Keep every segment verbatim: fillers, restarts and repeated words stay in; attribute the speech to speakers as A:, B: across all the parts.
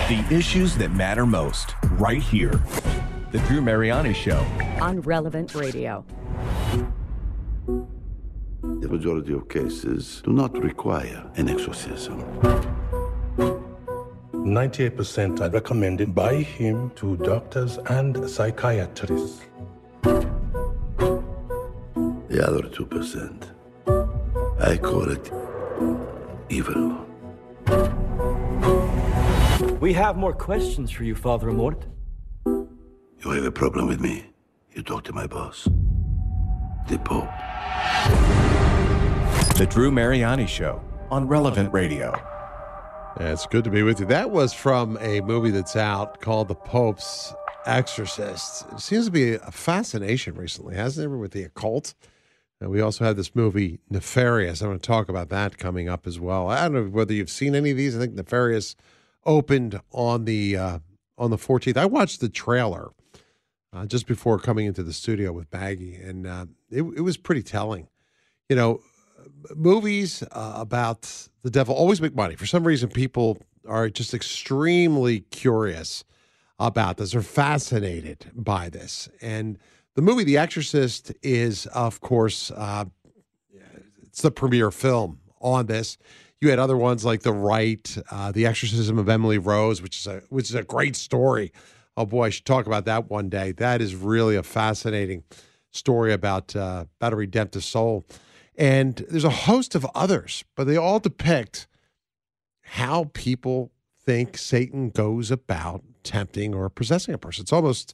A: The issues that matter most, right here. The Drew Mariani Show.
B: On Relevant Radio.
C: The majority of cases do not require an exorcism.
D: ninety-eight percent are recommended by him to doctors and psychiatrists.
C: The other two percent, I call it evil.
E: We have more questions for you, Father Amort.
C: You have a problem with me? You talk to my boss, the Pope.
A: The Drew Mariani Show on Relevant Radio.
F: Yeah, it's good to be with you. That was from a movie that's out called The Pope's Exorcist. It seems to be a fascination recently, hasn't it, with the occult? And we also have this movie, Nefarious. I'm going to talk about that coming up as well. I don't know whether you've seen any of these. I think Nefarious opened on the uh, on the fourteenth. I watched the trailer uh, just before coming into the studio with Maggie, and uh, it, it was pretty telling. You know, movies uh, about the devil always make money. For some reason, people are just extremely curious about this. They're fascinated by this. And the movie The Exorcist is, of course, uh, it's the premiere film on this. You had other ones like The Rite, uh, The Exorcism of Emily Rose, which is a which is a great story. Oh boy, I should talk about that one day. That is really a fascinating story about uh, about a redemptive soul. And there's a host of others, but they all depict how people think Satan goes about tempting or possessing a person. It's almost,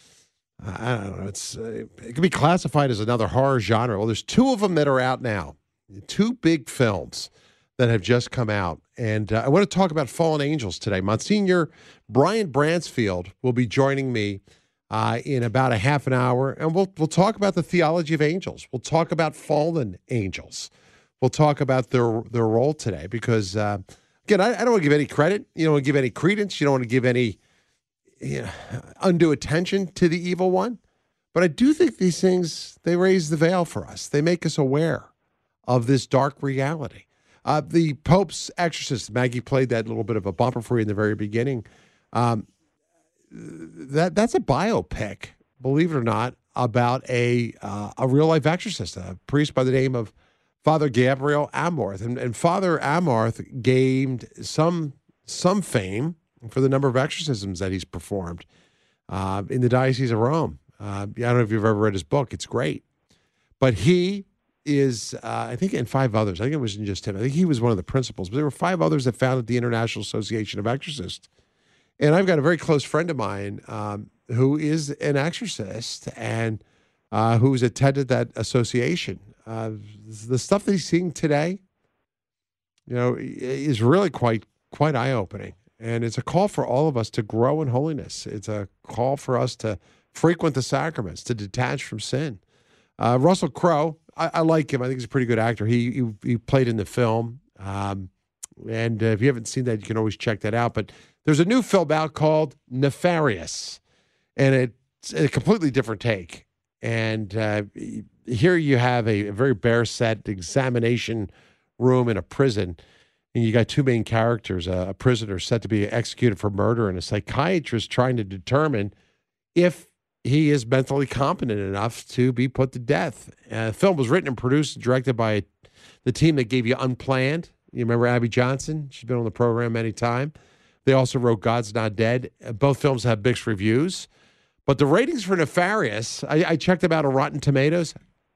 F: I don't know, it's uh, it can be classified as another horror genre. Well, there's two of them that are out now, two big films that have just come out. And uh, I want to talk about Fallen Angels today. Monsignor Brian Bransfield will be joining me Uh, in about a half an hour, and we'll we'll talk about the theology of angels. We'll talk about fallen angels. We'll talk about their their role today, because uh, again, I, I don't want to give any credit. You don't want to give any credence. You don't want to give any you know, undue attention to the evil one. But I do think these things, they raise the veil for us. They make us aware of this dark reality. Uh, the Pope's Exorcist. Maggie played that little bit of a bumper for you in the very beginning. Um, That that's a biopic, believe it or not, about a uh, a real life exorcist, a priest by the name of Father Gabriel Amorth, and, and Father Amorth gained some some fame for the number of exorcisms that he's performed uh, in the Diocese of Rome. Uh, I don't know if you've ever read his book; it's great. But he is, uh, I think, and five others. I think it wasn't just him. I think he was one of the principals, but there were five others that founded the International Association of Exorcists. And I've got a very close friend of mine um, who is an exorcist and uh, who's attended that association. Uh, the stuff that he's seeing today, you know, is really quite quite eye-opening. And it's a call for all of us to grow in holiness. It's a call for us to frequent the sacraments, to detach from sin. Uh, Russell Crowe, I, I like him. I think he's a pretty good actor. He he, he played in the film. Um, and uh, if you haven't seen that, you can always check that out. But there's a new film out called Nefarious, and it's a completely different take. And uh, here you have a, a very bare set examination room in a prison, and you got two main characters, a, a prisoner set to be executed for murder and a psychiatrist trying to determine if he is mentally competent enough to be put to death. Uh, the film was written and produced and directed by the team that gave you Unplanned. You remember Abby Johnson? She's been on the program many times. They also wrote God's Not Dead. Both films have mixed reviews. But the ratings for Nefarious, I, I checked them out on Rotten Tomatoes.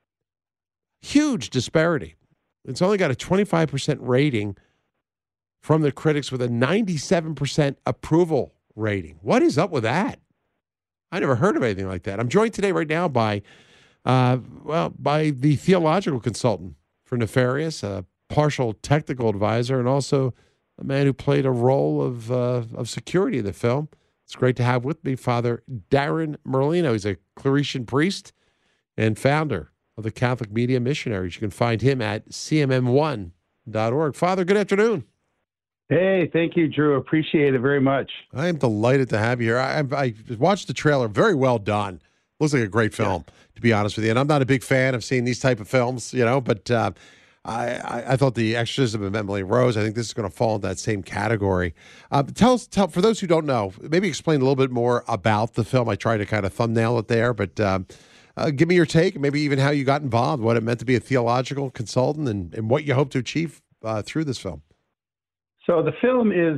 F: Huge disparity. It's only got a twenty-five percent rating from the critics with a ninety-seven percent approval rating. What is up with that? I never heard of anything like that. I'm joined today right now by, uh, well, by the theological consultant for Nefarious, a partial technical advisor, and also a man who played a role of uh, of security in the film. It's great to have with me Father Darren Merlino. He's a Claretian priest and founder of the Catholic Media Missionaries. You can find him at C M M one dot org. Father, good afternoon.
G: Hey, thank you, Drew. Appreciate it very much.
F: I am delighted to have you here. I, I watched the trailer. Very well done. Looks like a great film, yeah. to be honest with you. And I'm not a big fan of seeing these type of films, you know, but uh, I, I, I thought The Exorcism of Emily Rose, I think this is going to fall in that same category. Uh, tell us, tell, for those who don't know, maybe explain a little bit more about the film. I tried to kind of thumbnail it there, but um, uh, give me your take, maybe even how you got involved, what it meant to be a theological consultant, and, and what you hope to achieve uh, through this film.
G: So the film is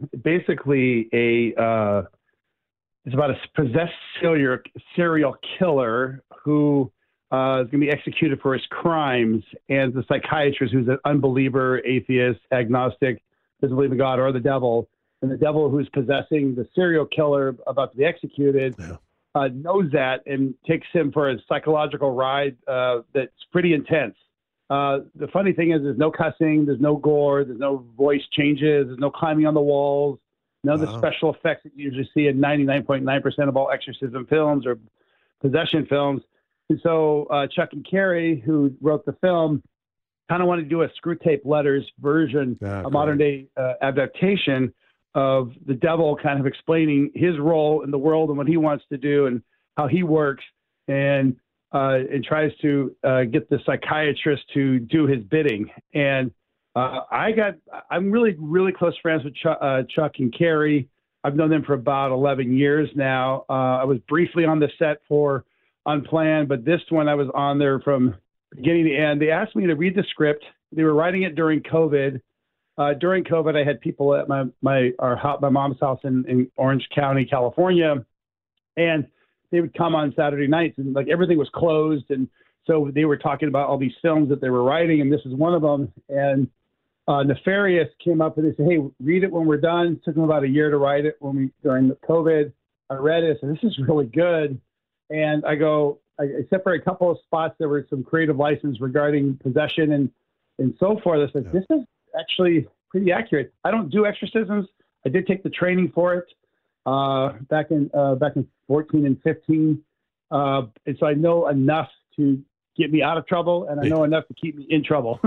G: basically a, uh, it's about a possessed serial, serial killer who uh, is going to be executed for his crimes, and the psychiatrist who's an unbeliever, atheist, agnostic, doesn't believe in God or the devil, and the devil who's possessing the serial killer about to be executed yeah. uh, knows that and takes him for a psychological ride uh, that's pretty intense. Uh, the funny thing is there's no cussing, there's no gore, there's no voice changes, there's no climbing on the walls, none of wow. the special effects that you usually see in ninety-nine point nine percent of all exorcism films or possession films. And so uh, Chuck and Carrie, who wrote the film, kind of wanted to do a Screw Tape Letters version,
F: yeah,
G: a modern-day uh, adaptation of the devil kind of explaining his role in the world and what he wants to do and how he works, and uh, and tries to uh, get the psychiatrist to do his bidding. And uh, I got, I'm really, really close friends with Chuck, uh, Chuck and Carrie. I've known them for about eleven years now. Uh, I was briefly on the set for Unplanned, but this one I was on there from beginning to end. They asked me to read the script. They were writing it during COVID. Uh, during COVID, I had people at my my our my mom's house in, in Orange County, California, and they would come on Saturday nights, and like everything was closed, and so they were talking about all these films that they were writing, and this is one of them. And uh, Nefarious came up and they said, "Hey, read it when we're done." It took them about a year to write it when we during the COVID. I read it, and this is really good. And I go, I, except for a couple of spots, there were some creative license regarding possession and and so forth. I said, yeah. This is actually pretty accurate. I don't do exorcisms. I did take the training for it uh, back in uh, back in fourteen and fifteen, uh, and so I know enough to get me out of trouble, and I know enough to keep me in trouble.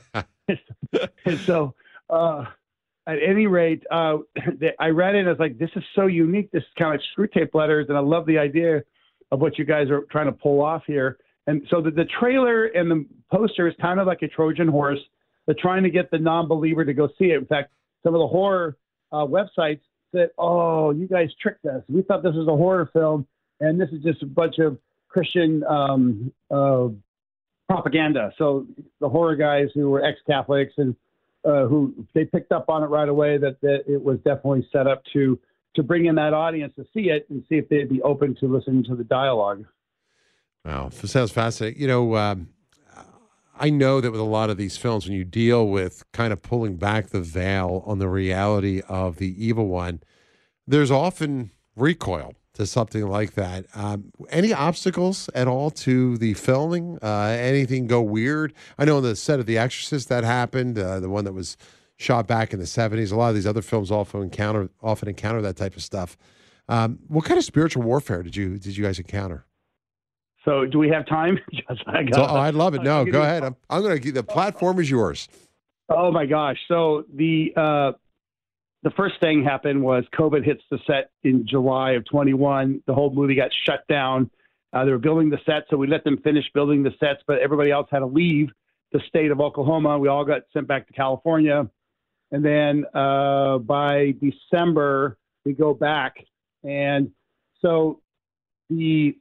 G: And so, uh, at any rate, uh, I read it and I was like, "This is so unique. This is kind of like Screw Tape Letters," and I love the idea of what you guys are trying to pull off here. And so the, the trailer and the poster is kind of like a Trojan horse. They're trying to get the non-believer to go see it. In fact, some of the horror uh, websites said, "Oh, you guys tricked us. We thought this was a horror film, and this is just a bunch of Christian um, uh, propaganda." So the horror guys who were ex-Catholics and uh, who they picked up on it right away that, that it was definitely set up to to bring in that audience to see it and see if they'd be open to listening to the dialogue.
F: Wow, this sounds fascinating. You know, um, I know that with a lot of these films, when you deal with kind of pulling back the veil on the reality of the evil one, there's often recoil to something like that. Um, any obstacles at all to the filming? Uh, anything go weird? I know on the set of The Exorcist that happened, uh, the one that was shot back in the seventies. A lot of these other films often encounter often encounter that type of stuff. Um, what kind of spiritual warfare did you did you guys encounter?
G: So, do we have time?
F: I got, so, oh, I'd love it. No, go ahead. I'm, I'm going to give the platform is yours.
G: Oh my gosh! So the uh, the first thing happened was COVID hits the set in July of twenty-one. The whole movie got shut down. Uh, they were building the set, so we let them finish building the sets, but everybody else had to leave the state of Oklahoma. We all got sent back to California. And then uh, by December, we go back. And so the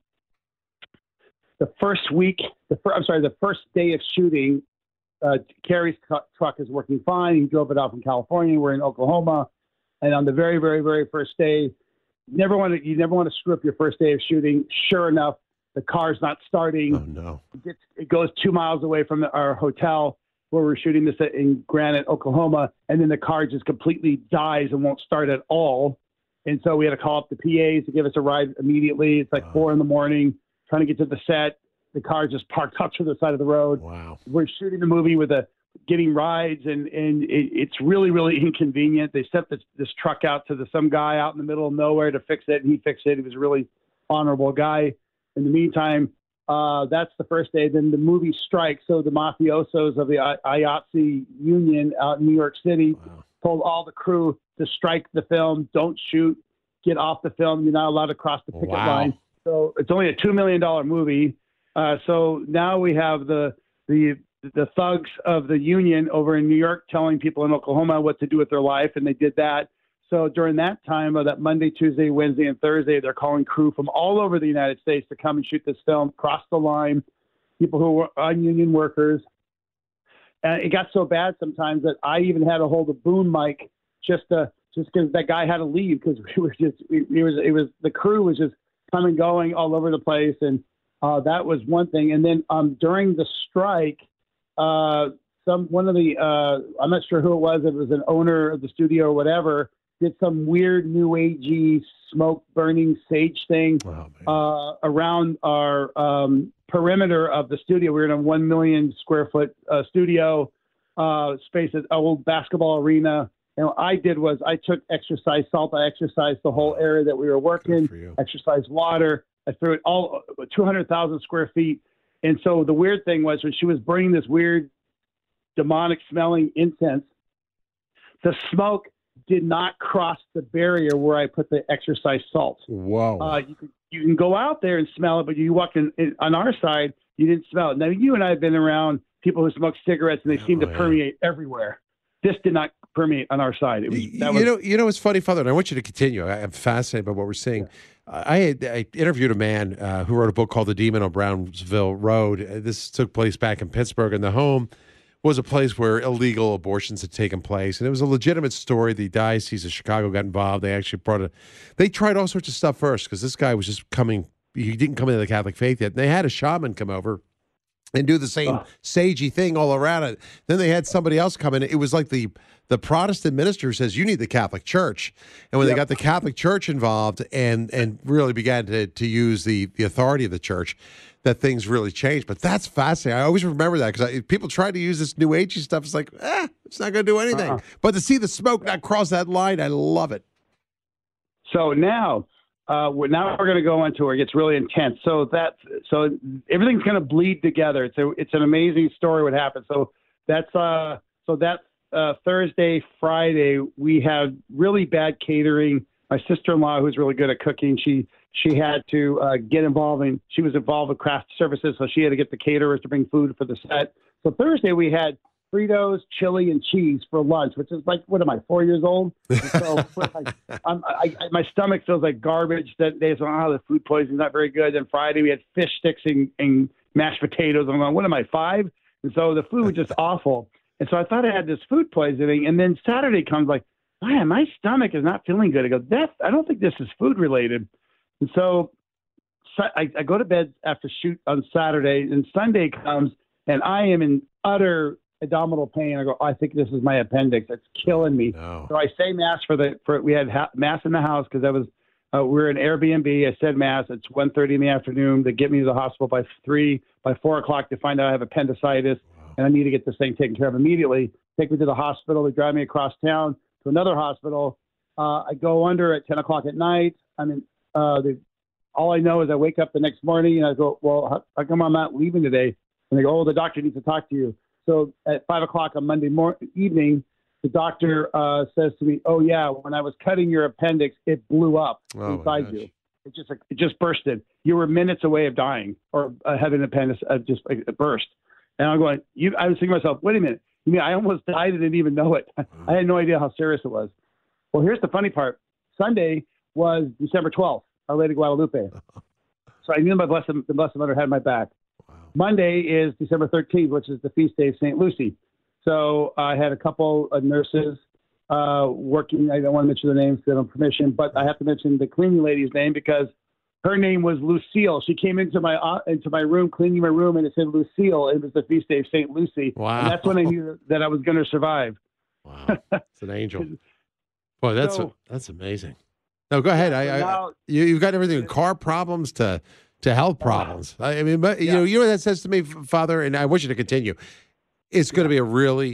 G: the first week, the fir- I'm sorry, the first day of shooting, uh, Carrie's cu- truck is working fine. He drove it out from California. We're in Oklahoma. And on the very, very, very first day, you never want to you never want to screw up your first day of shooting. Sure enough, the car's not starting.
F: Oh, no.
G: It, gets, it goes two miles away from the, our hotel where we're shooting this in Granite, Oklahoma, and then the car just completely dies and won't start at all. And so we had to call up the P As to give us a ride immediately. It's like wow. four in the morning, trying to get to the set. The car just parked up to the side of the road.
F: Wow.
G: We're shooting the movie with a getting rides, and, and it, it's really, really inconvenient. They sent this, this truck out to the, some guy out in the middle of nowhere to fix it, and he fixed it. He was a really honorable guy. In the meantime, Uh, that's the first day. Then the movie strikes. So the mafiosos of the I- I A T S E union out in New York City wow. told all the crew to strike the film, don't shoot, get off the film. You're not allowed to cross the picket
F: wow.
G: line. So it's only a two million dollars movie. Uh, so now we have the, the the thugs of the union over in New York telling people in Oklahoma what to do with their life, and they did that. So during that time of that Monday, Tuesday, Wednesday, and Thursday, they're calling crew from all over the United States to come and shoot this film, cross the line, people who were ununion workers. And it got so bad sometimes that I even had to hold a boom mic just to, just because that guy had to leave because we were just it was it was the crew was just coming going all over the place, and uh, that was one thing. And then um, during the strike, uh, some one of the uh, I'm not sure who it was. It was an owner of the studio or whatever. Did some weird new agey smoke burning sage thing
F: Oh,
G: uh, around our um, perimeter of the studio. We were in a one million square foot uh, studio uh, space, an old basketball arena. And what I did was I took exercise salt. I exercised the whole area that we were working, exercised water. I threw it all two hundred thousand square feet. And so the weird thing was when she was burning this weird demonic smelling incense, the smoke did not cross the barrier where I put the exercise salt.
F: Whoa.
G: Uh, you, can, you can go out there and smell it, but you walk in, in on our side, you didn't smell it. Now, you and I have been around people who smoke cigarettes, and they seem
F: Oh,
G: to
F: yeah.
G: permeate everywhere. This did not permeate on our side. It was, that
F: you
G: was,
F: know, you know, it's funny, Father, and I want you to continue. I, I'm fascinated by what we're seeing. I, had, I interviewed a man uh, who wrote a book called The Demon on Brownsville Road. Uh, this took place back in Pittsburgh, and the home was a place where illegal abortions had taken place, and it was a legitimate story. The Diocese of Chicago got involved. They actually brought a, they tried all sorts of stuff first because this guy was just coming, he didn't come into the Catholic faith yet. And they had a shaman come over and do the same
G: Oh.
F: sagey thing all around it. Then they had somebody else come in. It was like the the Protestant minister who says, you need the Catholic Church. And when
G: Yep.
F: they got the Catholic Church involved and and really began to, to use the, the authority of the church, that things really changed. But that's fascinating. I always remember that because people try to use this new agey stuff. It's like, eh, it's not going to do anything.
G: Uh-uh.
F: But to see the smoke not cross that line, I love it.
G: So now, uh, we're, now we're going to go into where it gets really intense. So that, so everything's going to bleed together. It's a, it's an amazing story what happened. So that's, uh, so that uh, Thursday, Friday, we had really bad catering. My sister-in-law, who's really good at cooking, she she had to uh, get involved in. She was involved with craft services, so she had to get the caterers to bring food for the set. So Thursday we had Fritos, chili, and cheese for lunch, which is like, what am I, four years old? And so I, I'm, I, I, my stomach feels like garbage that day. So, oh, the food poisoning's not very good. Then Friday we had fish sticks and, and mashed potatoes. I'm going, what am I, five? And so the food was just awful. And so I thought I had this food poisoning. And then Saturday comes like, man, my stomach is not feeling good. I go, that, I don't think this is food related. And so, so I, I go to bed after shoot on Saturday, and Sunday comes, and I am in utter abdominal pain. I go, oh, I think this is my appendix. It's killing me.
F: No.
G: So I say mass for the for we had ha- mass in the house because that was uh, we we're in Airbnb. I said mass. It's one thirty in the afternoon. They get me to the hospital by three by four o'clock. They find out I have appendicitis, wow. and I need to get this thing taken care of immediately. Take me to the hospital. They drive me across town to another hospital. Uh, I go under at ten o'clock at night. I mean, uh, the, all I know is I wake up the next morning and I go, well, how, how come I'm not leaving today? And they go, oh, the doctor needs to talk to you. So at five o'clock on Monday morning evening, the doctor uh, says to me, oh, yeah, when I was cutting your appendix, it blew up
F: Oh,
G: inside
F: gosh.
G: you. It just it just bursted. You were minutes away of dying or uh, having an appendix uh, just uh, burst. And I'm going, you, I was thinking to myself, wait a minute. You mean I almost died and didn't even know it? I had no idea how serious it was. Well, here's the funny part. Sunday was December twelfth, Our Lady of Guadalupe. So I knew my blessed, the Blessed Mother had my back.
F: Wow.
G: Monday is December thirteenth, which is the feast day of Saint Lucy. So I had a couple of nurses uh, working. I don't want to mention the names because I don't have permission, but I have to mention the cleaning lady's name because her name was Lucille. She came into my uh, into my room, cleaning my room, and it said Lucille. It was the feast day of Saint Lucy.
F: Wow.
G: And that's when I knew that I was going to survive.
F: Wow. It's an angel. Boy, that's
G: So-
F: a, that's amazing. No, go ahead. I, I,
G: now-
F: you, you've got everything, car problems to to health problems. I, I mean, but, you
G: Yeah.
F: know, you know what that says to me, Father, and I want you to continue. It's going to be a really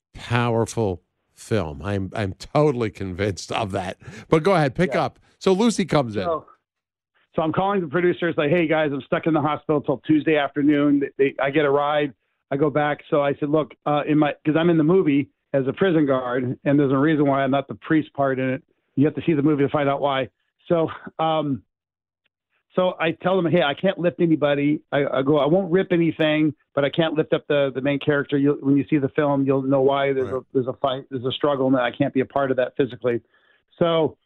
F: powerful film. I'm I'm totally convinced of that. But go ahead, pick
G: Yeah.
F: up. So Lucy comes in.
G: So, so I'm calling the producers like, hey, guys, I'm stuck in the hospital till Tuesday afternoon. They, they, I get a ride. I go back. So I said, look, uh, in my because I'm in the movie as a prison guard, and there's a reason why I'm not the priest part in it. You have to see the movie to find out why. So, um, So I tell them, hey, I can't lift anybody. I, I go, I won't rip anything, but I can't lift up the, the main character. You'll, when you see the film, you'll know why. There's right. a there's a fight, there's a struggle, and I can't be a part of that physically. So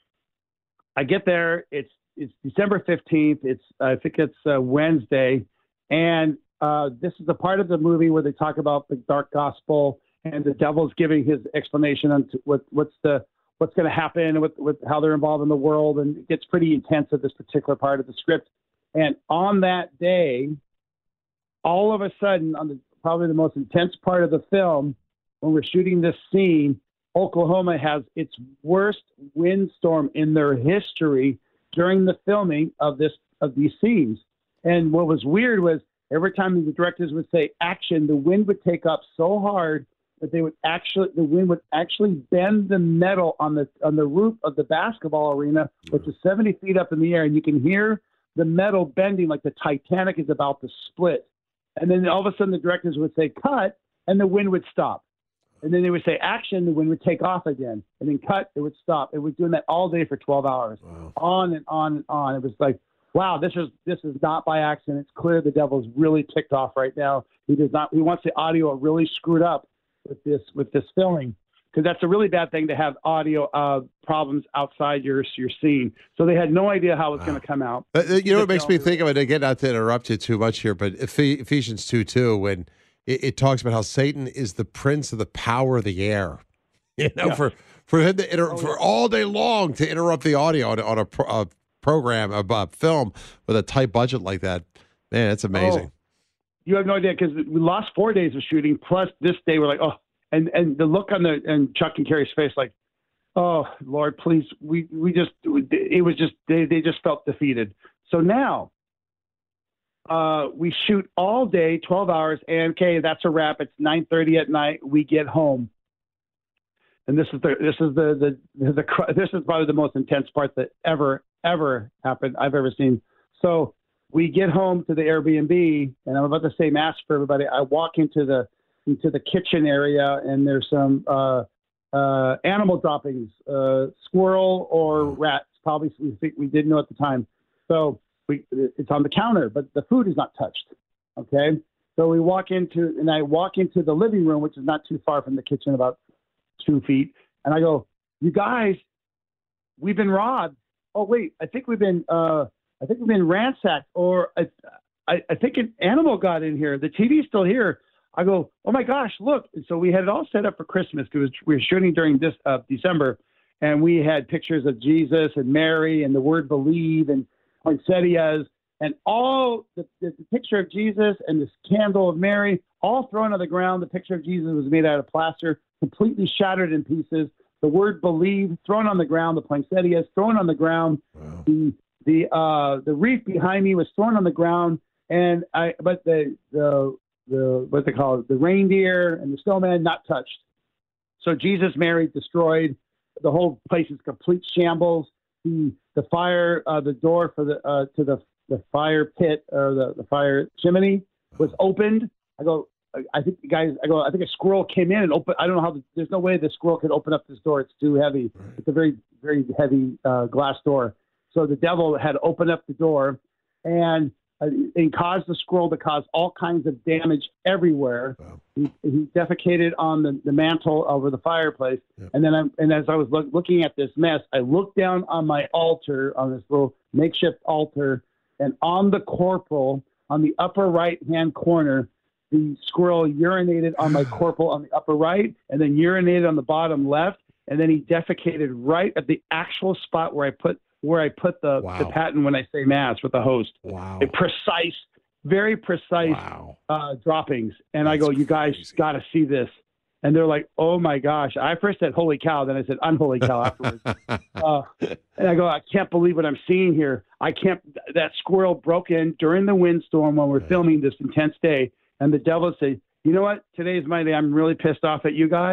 G: I get there. It's it's December fifteenth. It's I think it's uh, Wednesday, and uh, this is the part of the movie where they talk about the dark gospel, and the devil's giving his explanation on what what's the what's going to happen with, with how they're involved in the world. And it gets pretty intense at this particular part of the script. And on that day, all of a sudden, on the, probably the most intense part of the film, when we're shooting this scene, Oklahoma has its worst windstorm in their history during the filming of this of these scenes. And what was weird was every time the directors would say action, the wind would take up so hard that they would actually, the wind would actually bend the metal on the on the roof of the basketball arena, which is seventy feet up in the air, and you can hear the metal bending like the Titanic is about to split. And then all of a sudden the directors would say cut, and the wind would stop. And then they would say action, the wind would take off again, and then cut, it would stop. It was doing that all day for twelve hours, wow. on and on and on. It was like, wow, this is this is not by accident. It's clear the devil's really ticked off right now. He does not. He wants the audio really screwed up with this with this filming, because that's a really bad thing to have audio uh, problems outside your your scene. So they had no idea how it was wow. going to come out.
F: Uh, you know what makes me think of it, again, not to interrupt you too much here, but Ephesians two two, when it, it talks about how Satan is the prince of the power of the air. You know, yeah. for for him to inter- oh, for yeah. all day long to interrupt the audio on, on a, pro- a program, a, a film with a tight budget like that, man, it's amazing.
G: Oh. You have no idea, because we lost four days of shooting, plus this day we're like, oh, and, and the look on the and Chuck and Carrie's face, like, oh, Lord, please, we, we just, it was just, they, they just felt defeated. So now uh, we shoot all day, twelve hours, and okay, that's a wrap. It's nine thirty at night. We get home. And this is the, this is the, the, the, the this is probably the most intense part that ever, ever happened I've ever seen. So we get home to the Airbnb, and I'm about to say mass for everybody. I walk into the into the kitchen area, and there's some uh, uh, animal droppings, uh, squirrel or rats. Probably we think we didn't know at the time. So we it's on the counter, but the food is not touched. Okay, so we walk into, and I walk into the living room, which is not too far from the kitchen, about two feet, and I go, "You guys, we've been robbed." Oh wait, I think we've been. Uh, I think we've been ransacked, or I, I, I think an animal got in here. The T V's still here. I go, oh my gosh, look. And so we had it all set up for Christmas, because we were shooting during this uh, December, and we had pictures of Jesus and Mary and the word believe and poinsettias and all the, the, the picture of Jesus and this candle of Mary, all thrown on the ground. The picture of Jesus was made out of plaster, completely shattered in pieces. The word believe thrown on the ground. The poinsettias thrown on the ground. Wow. The The uh, the wreath behind me was thrown on the ground, and I but the the the what they call it, the reindeer and the snowman not touched. So Jesus, Mary destroyed. The whole place is complete shambles. The the fire uh, the door for the uh, to the the fire pit or the, the fire chimney was opened. I go. I think the guys. I go. I think a squirrel came in and opened. I don't know how. The, there's no way the squirrel could open up this door. It's too heavy. It's a very very heavy uh, glass door. So the devil had opened up the door, and uh, and caused the squirrel to cause all kinds of damage everywhere. Wow. He, he defecated on the, the mantle over the fireplace. Yep. And then, I, and as I was look, looking at this mess, I looked down on my altar, on this little makeshift altar, and on the corporal, on the upper right-hand corner, the squirrel urinated on my corporal on the upper right, and then urinated on the bottom left, and then he defecated right at the actual spot where I put where I put the, wow. the patent when I say mass with the host.
F: Wow.
G: A precise, very precise wow. uh, droppings. And That's I go, you guys got to see this. And they're like, oh my gosh. I first said, holy cow. Then I said, unholy cow afterwards. uh, and I go, I can't believe what I'm seeing here. I can't, that squirrel broke in during the windstorm when we're right. filming this intense day. And the devil said, you know what? Today's my day. I'm really pissed off at you guys. Yeah.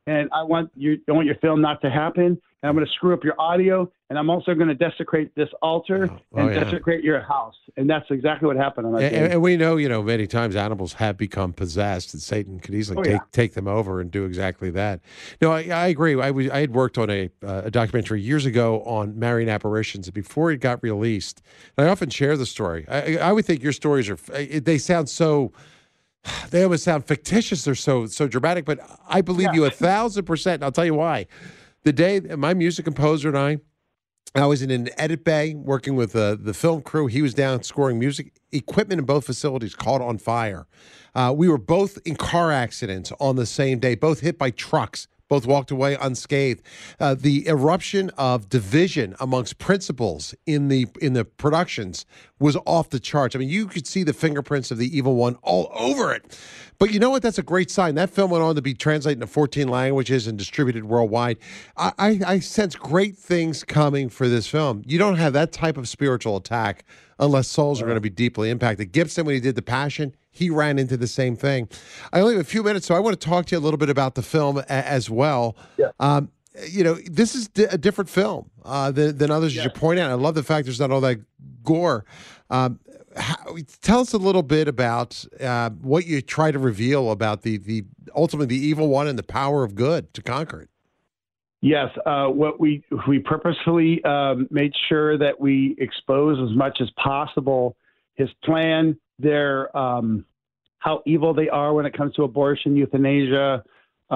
G: and I want you, I want your film not to happen, and I'm going to screw up your audio, and I'm also going to desecrate this altar
F: Oh,
G: and
F: yeah.
G: desecrate your house. And that's exactly what happened on that
F: And,
G: day.
F: and we know, you know, many times animals have become possessed, and Satan could easily
G: Oh,
F: take
G: yeah.
F: take them over and do exactly that. No, I, I agree. I was I had worked on a uh, a documentary years ago on marine apparitions, and before it got released, and I often share the story. I, I would think your stories are they sound so. They almost sound fictitious. They're so so dramatic, but I believe
G: Yeah.
F: you a thousand percent. And I'll tell you why. The day my music composer and I, I was in an edit bay working with uh, the film crew. He was down scoring music. Equipment in both facilities caught on fire. Uh, we were both in car accidents on the same day, both hit by trucks. Both walked away unscathed. Uh, the eruption of division amongst principals in the in the productions was off the charts. I mean, you could see the fingerprints of the evil one all over it. But you know what? That's a great sign. That film went on to be translated into fourteen languages and distributed worldwide. I, I, I sense great things coming for this film. You don't have that type of spiritual attack unless souls are going to be deeply impacted. Gibson, when he did The Passion, he ran into the same thing. I only have a few minutes, so I want to talk to you a little bit about the film a- as well.
G: Yeah.
F: Um, you know, this is di- a different film uh, than, than others, as you point out. I love the fact there's not all that gore. Um, how, tell us a little bit about uh, what you try to reveal about the the ultimately the evil one and the power of good to conquer it.
G: Yes, uh, what we we purposefully um, made sure that we expose as much as possible his plan, their um, how evil they are when it comes to abortion, euthanasia,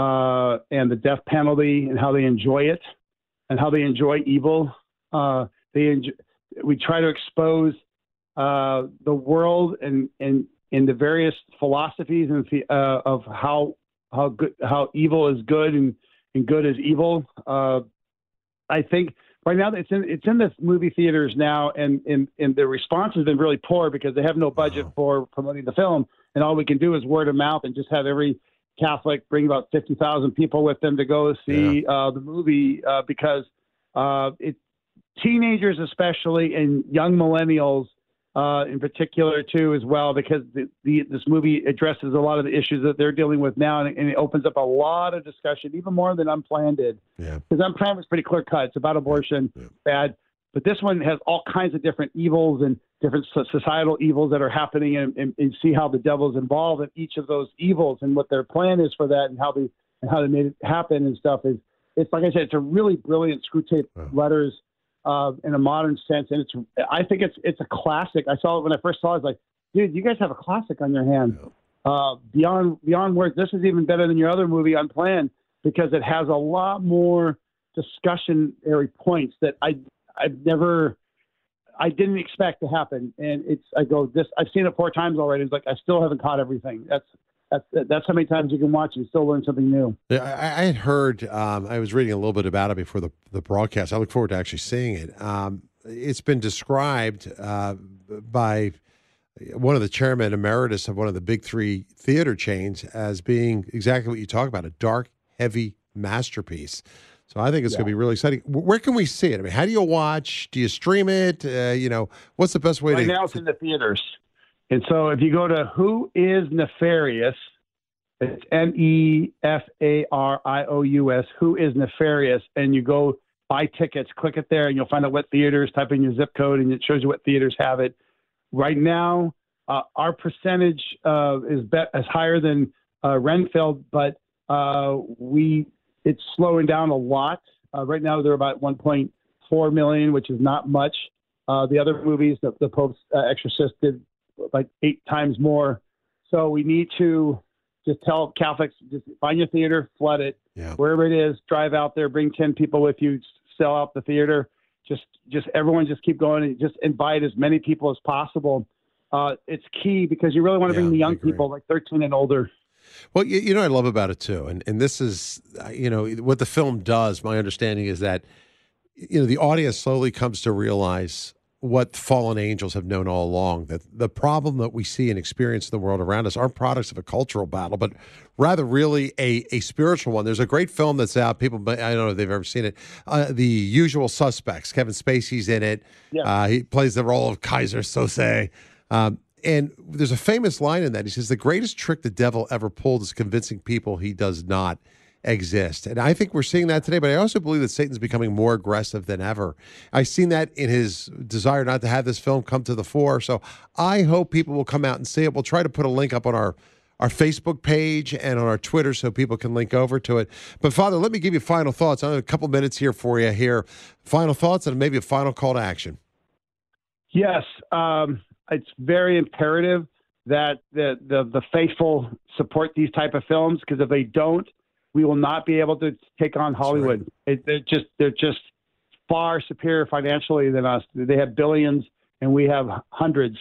G: uh, and the death penalty, and how they enjoy it, and how they enjoy evil. Uh, they enjoy, we try to expose uh, the world and and in the various philosophies and uh, of how how good how evil is good and and good is evil. Uh, I think right now it's in it's in the movie theaters now, and, and and the response has been really poor because they have no budget
F: Wow.
G: for promoting the film, and all we can do is word of mouth and just have every Catholic bring about fifty thousand people with them to go see uh, the movie uh, because uh, it teenagers especially and young millennials uh, in particular too as well, because the, the, this movie addresses a lot of the issues that they're dealing with now, and, and it opens up a lot of discussion, even more than Unplanned did.
F: Yeah.
G: Because Unplanned was pretty clear cut. It's about abortion,
F: Yeah.
G: bad. But this one has all kinds of different evils and different so- societal evils that are happening, and, and, and see how the devil's involved in each of those evils and what their plan is for that, and how they and how they made it happen and stuff. Is it's like I said, it's a really brilliant screw tape
F: Wow.
G: letters uh, in a modern sense, and it's I think it's it's a classic. I saw it when I first saw it. I was like, dude, you guys have a classic on your hands. Uh, beyond beyond words, this is even better than your other movie, Unplanned, because it has a lot more discussionary points that I I've never I didn't expect to happen. And it's I go this I've seen it four times already. It's like I still haven't caught everything. That's that's that's how many times you can watch it and still learn something new.
F: Yeah, I, I had heard. Um, I was reading a little bit about it before the the broadcast. I look forward to actually seeing it. Um, it's been described uh, by one of the chairman emeritus of one of the big three theater chains as being exactly what you talk about, a dark, heavy masterpiece. So I think it's
G: Yeah.
F: going to be really exciting. Where can we see it? I mean, how do you watch? Do you stream it? Uh, you know, what's the best way
G: Right
F: to?
G: now it's in the theaters. And so if you go to Who is Nefarious, it's N E F A R I O U S, Who is Nefarious, and you go buy tickets, click it there, and you'll find out what theaters, type in your zip code, and it shows you what theaters have it. Right now, uh, our percentage uh, is, bet- is higher than uh, Renfield, but uh, we it's slowing down a lot. Uh, right now, they're about one point four million, which is not much. Uh, the other movies, the, the Pope's uh, Exorcist, did like eight times more. So we need to just tell Catholics, just find your theater, flood it,
F: Yeah.
G: wherever it is, drive out there, bring ten people with you, sell out the theater. Just, just everyone just keep going and just invite as many people as possible. Uh, it's key because you really want to
F: Yeah,
G: bring the
F: I
G: young
F: agree.
G: people, like thirteen and older.
F: Well, you, you know, what I love about it too, and and this is, uh, you know, what the film does. My understanding is that, you know, the audience slowly comes to realize what fallen angels have known all along, that the problem that we see and experience in the world around us aren't products of a cultural battle, but rather really a, a spiritual one. There's a great film that's out. People, I don't know if they've ever seen it. Uh, The Usual Suspects. Kevin Spacey's in it.
G: Yeah.
F: Uh, he plays the role of Kaiser Sose. Um, and there's a famous line in that. He says, the greatest trick the devil ever pulled is convincing people he does not. exist. And I think we're seeing that today, but I also believe that Satan's becoming more aggressive than ever. I've seen that in his desire not to have this film come to the fore. So I hope people will come out and see it. We'll try to put a link up on our our Facebook page and on our Twitter so people can link over to it. But, Father, let me give you final thoughts. I have a couple minutes here for you here. Final thoughts and maybe a final call to action.
G: Yes, um, it's very imperative that the, the, the faithful support these type of films, because if they don't, we will not be able to take on Hollywood. Right. It, they're just they're just far superior financially than us. They have billions, and we have hundreds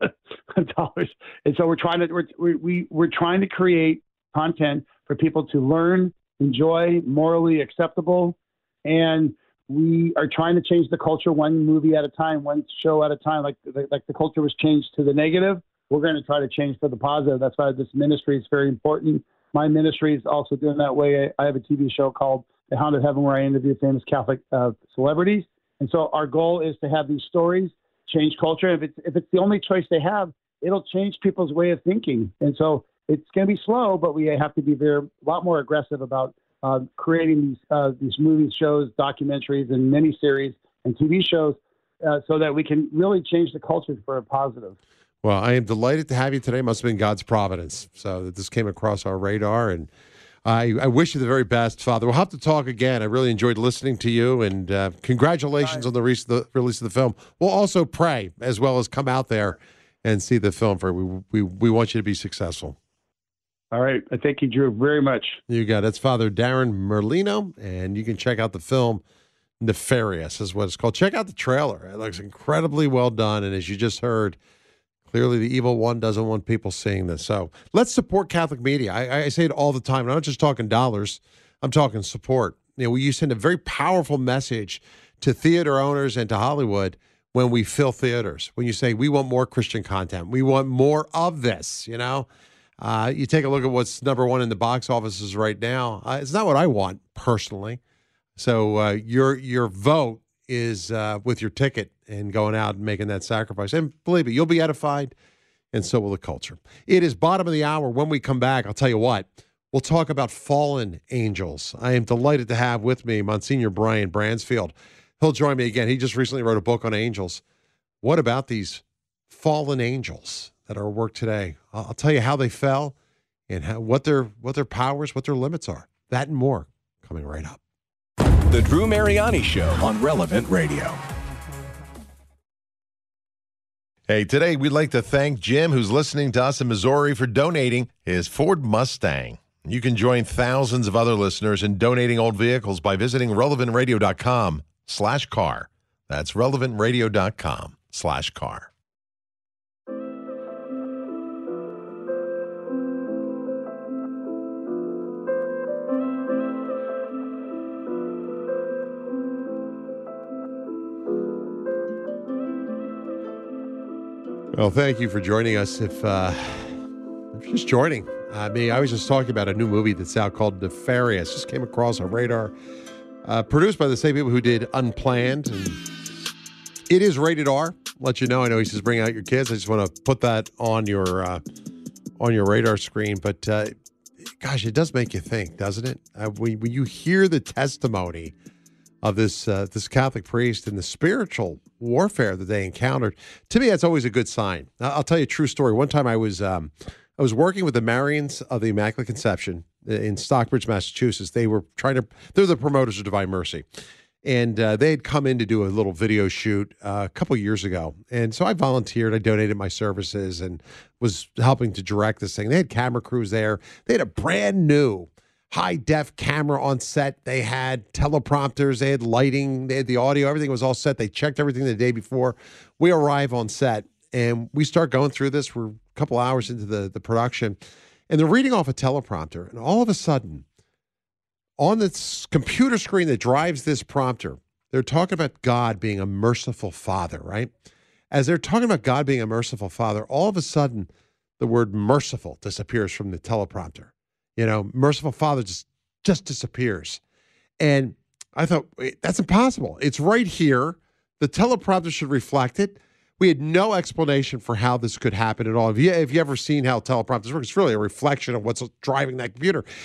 G: of dollars. And so we're trying to we're, we we're trying to create content for people to learn, enjoy, morally acceptable, and we are trying to change the culture one movie at a time, one show at a time. Like like the culture was changed to the negative, we're going to try to change for the positive. That's why this ministry is very important. My ministry is also doing that way. I have a T V show called The Hound of Heaven where I interview famous Catholic uh, celebrities. And so our goal is to have these stories change culture. If it's if it's the only choice they have, it'll change people's way of thinking. And so it's going to be slow, but we have to be very a lot more aggressive about uh, creating these uh, these movies, shows, documentaries, and miniseries and T V shows uh, so that we can really change the culture for a positive.
F: Well, I am delighted to have you today. Must have been God's providence, so that this came across our radar, and I, I wish you the very best, Father. We'll have to talk again. I really enjoyed listening to you, and uh, congratulations on the, re- the release of the film. We'll also pray as well as come out there and see the film. For we we we want you to be successful.
G: All right, I thank you, Drew, very much.
F: You got it. That's Father Darren Merlino, and you can check out the film. Nefarious is what it's called. Check out the trailer. It looks incredibly well done, and as you just heard, clearly, the evil one doesn't want people seeing this. So let's support Catholic media. I, I say it all the time. And I'm not just talking dollars. I'm talking support. You know, you send a very powerful message to theater owners and to Hollywood when we fill theaters. When you say, we want more Christian content. We want more of this, you know. Uh, you take a look at what's number one in the box offices right now. Uh, it's not what I want personally. So uh, your your vote is uh, with your ticket and going out and making that sacrifice. And believe me, you'll be edified, and so will the culture. It is bottom of the hour. When we come back, I'll tell you what, we'll talk about fallen angels. I am delighted to have with me Monsignor Brian Bransfield. He'll join me again. He just recently wrote a book on angels. What about these fallen angels that are at work today? I'll, I'll tell you how they fell and how, what their what their powers, what their limits are. That and more coming right up.
A: The Drew Mariani Show on Relevant Radio.
H: Hey, today we'd like to thank Jim, who's listening to us in Missouri, for donating his Ford Mustang. You can join thousands of other listeners in donating old vehicles by visiting relevantradio.com slash car. That's relevantradio.com slash car.
F: Well, thank you for joining us. If, uh, if you're just joining uh, me, I was just talking about a new movie that's out called Nefarious. Just came across our radar. Uh, produced by the same people who did Unplanned. And it is rated R. Let you know. I know he says bring out your kids. I just want to put that on your uh, on your radar screen. But uh, gosh, it does make you think, doesn't it? Uh, when, when you hear the testimony of this uh, this Catholic priest and the spiritual warfare that they encountered, to me, that's always a good sign. I'll tell you a true story. One time I was um, I was working with the Marians of the Immaculate Conception in Stockbridge, Massachusetts. They were trying to, they're the promoters of Divine Mercy. And uh, they had come in to do a little video shoot uh, a couple years ago. And so I volunteered. I donated my services and was helping to direct this thing. They had camera crews there. They had a brand new high-def camera on set. They had teleprompters. They had lighting. They had the audio. Everything was all set. They checked everything the day before. We arrive on set, and we start going through this. We're a couple hours into the, the production, and they're reading off a teleprompter. And all of a sudden, on the computer screen that drives this prompter, they're talking about God being a merciful Father, right? As they're talking about God being a merciful Father, all of a sudden, the word merciful disappears from the teleprompter. You know, merciful Father just, just disappears. And I thought, wait, that's impossible. It's right here. The teleprompter should reflect it. We had no explanation for how this could happen at all. Have you, have you ever seen how teleprompters work? It's really a reflection of what's driving that computer.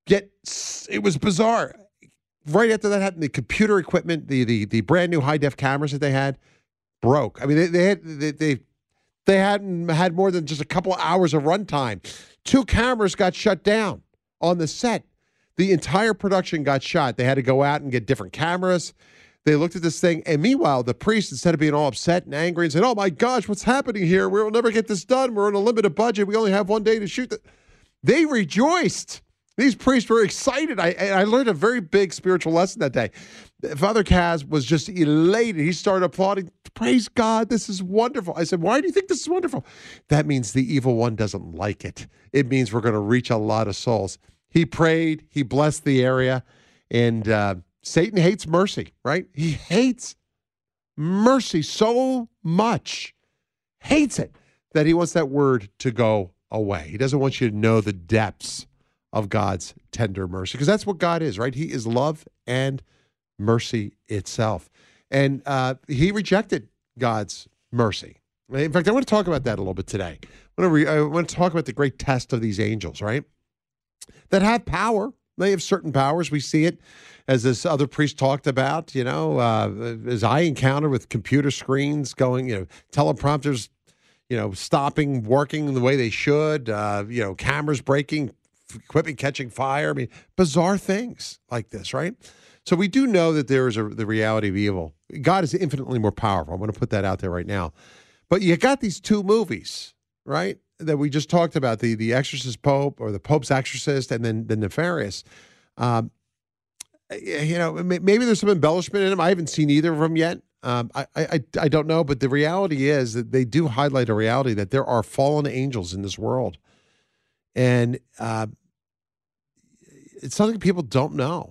F: Yet it was bizarre. Right after that happened, the computer equipment, the the the brand new high def cameras that they had, broke. I mean, they they had they they, they hadn't had more than just a couple hours of runtime. Two cameras got shut down on the set. The entire production got shot. They had to go out and get different cameras. They looked at this thing, and meanwhile, the priest, instead of being all upset and angry and saying, "Oh my gosh, what's happening here? We'll never get this done. We're on a limited budget. We only have one day to shoot," the-. They rejoiced. These priests were excited. I, I learned a very big spiritual lesson that day. Father Kaz was just elated. He started applauding. "Praise God, this is wonderful." I said, "Why do you think this is wonderful?" "That means the evil one doesn't like it. It means we're going to reach a lot of souls." He prayed. He blessed the area. And uh, Satan hates mercy, right? He hates mercy so much, hates it, that he wants that word to go away. He doesn't want you to know the depths of God's tender mercy, because that's what God is, right? He is love and mercy itself. And uh, he rejected God's mercy. In fact, I want to talk about that a little bit today. I want to, re- I want to talk about the great test of these angels, right? That have power. They have certain powers. We see it, as this other priest talked about, you know, uh, as I encountered with computer screens going, you know, teleprompters, you know, stopping, working the way they should, uh, you know, cameras breaking, equipment catching fire. I mean, bizarre things like this, right? So we do know that there is a, the reality of evil. God is infinitely more powerful. I'm going to put that out there right now. But you got these two movies, right, that we just talked about, the the Exorcist Pope, or the Pope's Exorcist, and then the Nefarious. Um, you know, maybe there's some embellishment in them. I haven't seen either of them yet. Um, I, I I don't know, but the reality is that they do highlight a reality that there are fallen angels in this world. And uh, it's something people don't know.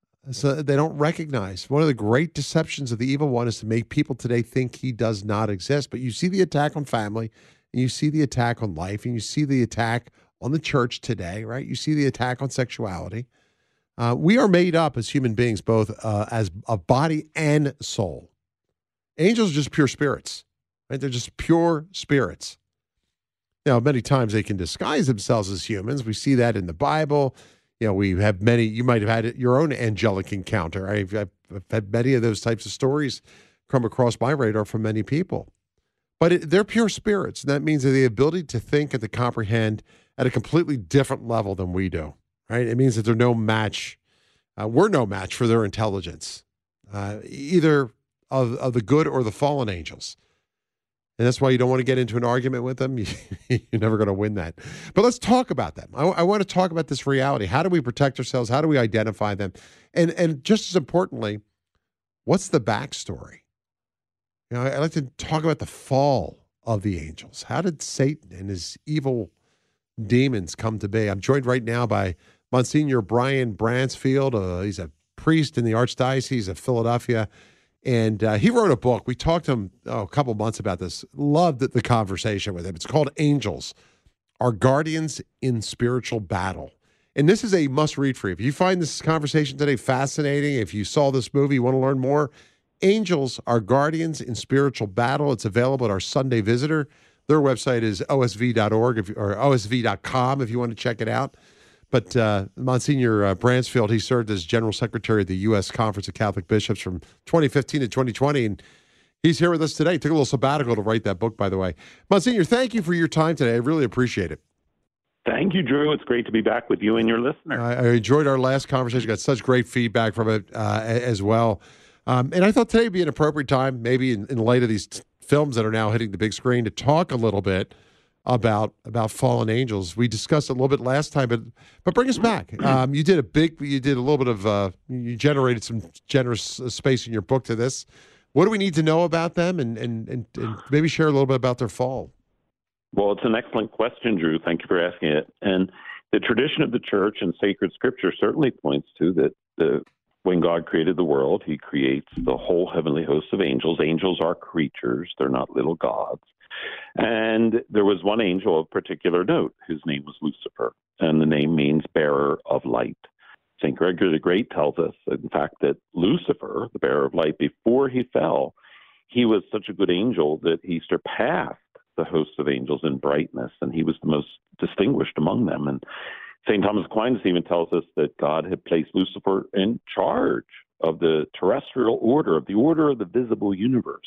F: So they don't recognize. One of the great deceptions of the evil one is to make people today think he does not exist. But you see the attack on family, and you see the attack on life, and you see the attack on the church today, right? You see the attack on sexuality. Uh, we are made up as human beings, both uh, as a body and soul. Angels are just pure spirits, right? They're just pure spirits. Now, many times they can disguise themselves as humans. We see that in the Bible. You know, we have many, you might have had your own angelic encounter. I've, I've had many of those types of stories come across my radar from many people. But it, they're pure spirits. And that means that the ability to think and to comprehend at a completely different level than we do, right? It means that they're no match. Uh, we're no match for their intelligence, uh, either of, of the good or the fallen angels. And that's why you don't want to get into an argument with them. You're never going to win that. But let's talk about them. I, I want to talk about this reality. How do we protect ourselves? How do we identify them? And and just as importantly, what's the backstory? You know, I, I like to talk about the fall of the angels. How did Satan and his evil demons come to be? I'm joined right now by Monsignor Brian Bransfield. Uh, he's a priest in the Archdiocese of Philadelphia. And uh, he wrote a book. We talked to him oh, a couple months about this. Loved the conversation with him. It's called Angels, Our Guardians in Spiritual Battle. And this is a must-read for you. If you find this conversation today fascinating, if you saw this movie, you want to learn more, Angels, Our Guardians in Spiritual Battle. It's available at our Sunday Visitor. Their website is O S V dot org if, or O S V dot com if you want to check it out. But uh, Monsignor uh, Bransfield, he served as General Secretary of the U S Conference of Catholic Bishops from twenty fifteen to twenty twenty, and he's here with us today. He took a little sabbatical to write that book, by the way. Monsignor, thank you for your time today. I really appreciate it.
I: Thank you, Drew. It's great to be back with you and your listeners.
F: I, I enjoyed our last conversation. Got such great feedback from it uh, as well. Um, and I thought today would be an appropriate time, maybe in, in light of these t- films that are now hitting the big screen, to talk a little bit about about fallen angels. We discussed it a little bit last time, but but bring us back. Um, you did a big, you did a little bit of, uh, you generated some generous uh, space in your book to this. What do we need to know about them, and, and, and, and maybe share a little bit about their fall?
I: Well, it's an excellent question, Drew. Thank you for asking it. And the tradition of the church and sacred scripture certainly points to that the when God created the world, he creates the whole heavenly host of angels. Angels are creatures. They're not little gods. And there was one angel of particular note. His name was Lucifer, and the name means bearer of light. Saint Gregory the Great tells us, in fact, that Lucifer, the bearer of light, before he fell, he was such a good angel that he surpassed the host of angels in brightness, and he was the most distinguished among them. And Saint Thomas Aquinas even tells us that God had placed Lucifer in charge of the terrestrial order, of the order of the visible universe.